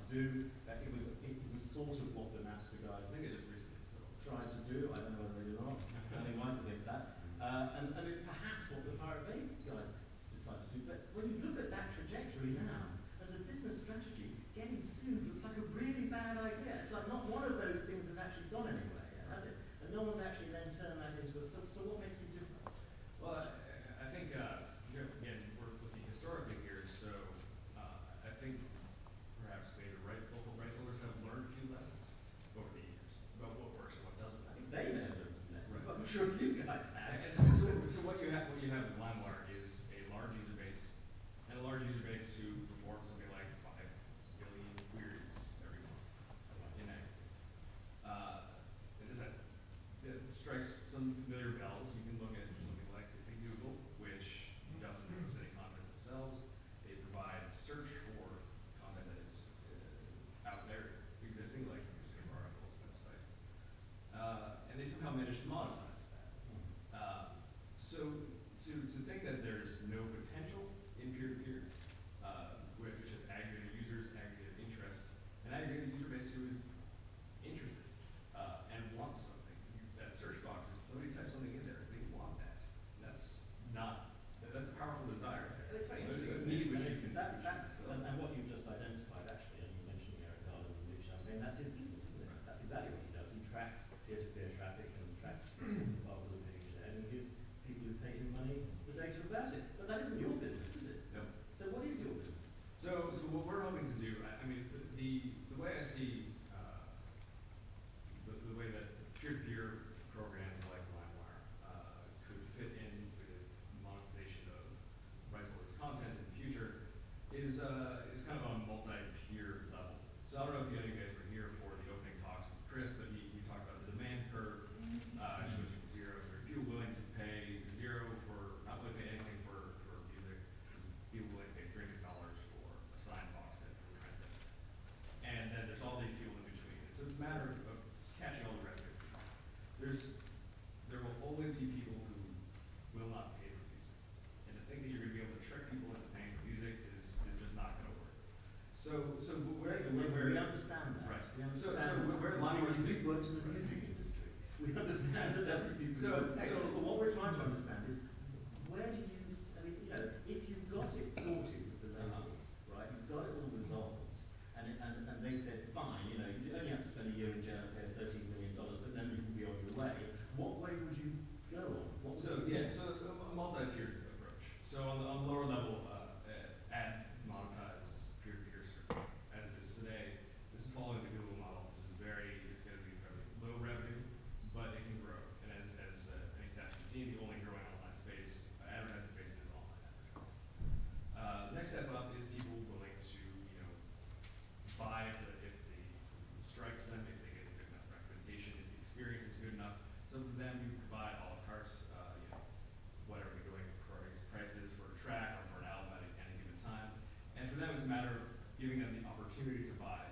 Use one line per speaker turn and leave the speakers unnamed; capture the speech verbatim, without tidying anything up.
do. Uh, it was it was sort of what the Napster guys
I think it just recently so.
tried to do. I don't know whether they did or not. I think Michael thinks that. Uh, and, and it, perhaps what the Pirate Bay guys decided to do. But when you look at that trajectory now, as a business strategy, getting sued looks like a really bad idea. It's like not one of those things has actually gone anywhere yet, has it? And no one's actually then turned that into it. So, so what makes it different?
Well, I, I think, uh, you know, again, we're looking historically here, so uh, I think perhaps maybe right, local rights holders have learned a few lessons over the years about what works and what doesn't.
I think they may have learned some lessons,
Right.
but I'm sure if you guys have.
And so, so, so what you have, what you have with LimeWire is a large user base, and a large user base who performs something like five billion queries every month in aggregate. Uh, it is that it strikes some familiar bells. You can look at something like Google, which doesn't post any content themselves. They provide search for content that is uh, out there existing, like newspaper articles, websites, uh, and they somehow manage to monetize that. Uh, so to, to think that there's no potential in peer-to-peer, uh, which has aggregated users, aggregated interest, an aggregated user base who is interested uh, and wants something. That search box, if somebody types something in there, they want that. And that's not, that, that's a powerful desire.
It's very
There's
interesting,
a
isn't
need
it?
which
I
you
mean,
can,
that,
which you
that's,
can fill.
and, and what you've just identified actually, and you mentioned Eric Garland and Luke Champagne, that's his business, isn't it? That's exactly what he does. He tracks peer-to-peer traffic and tracks the sorts of files that are being shared and gives people who pay him money the data about it. But that isn't your business, is it?
No.
So what is your business?
So, so what we're hoping to do, I, I mean, the, the, the way I see uh, the, the way that peer-to-peer programs like LimeWire uh, could fit in with monetization of rights holders' content in the future is uh, is kind of on a multi-tier level. So I don't know if you guys were here for the opening talks with Chris, but he, he talked about the demand curve. Uh, it goes from zero. So are people willing to pay zero for, not willing to pay anything for, for music? People willing to pay three hundred dollars for a signed box set from Trendless. And then there's all the people in between. And so it's a matter of, of catching all the revenue. There's, there will always be people who will not pay for music. And to think that you're going to be able to trick people into paying for music is, is just not going to work. So, so where,
we,
where,
we understand that.
right.
We
So,
understand
so where
that.
LimeWire
We worked in the music industry. We understand that there will be people
So-
who don't pay.
so-
but what we're trying to understand is where do you, s- I mean, you know, if you've got it sorted with the labels, right, you've got it all resolved, and, it, and, and they said, fine, you know, you only have to spend a year in jail and pay us thirteen million dollars, but then you can be on your way. What way would you go on? What would
So
you
yeah, so a a multi-tiered approach. So on the, on the lower level, uh, uh, ad monetized peer-to-peer search, as it is today, this is following the Google model. This is very, it's going to be very low revenue, but it can grow. And as, as uh, any stats you've seen, the only growing online space, uh, advertising space is online advertising. Uh, the next step up is people willing to, you know, buy if the, if the strikes them, if they get a good enough recommendation, if the experience is good enough. So for them, you provide a la carte, uh, you know, whatever the going price, prices for a track or for an album at any given time. And for them, it's a matter of giving them the opportunity to buy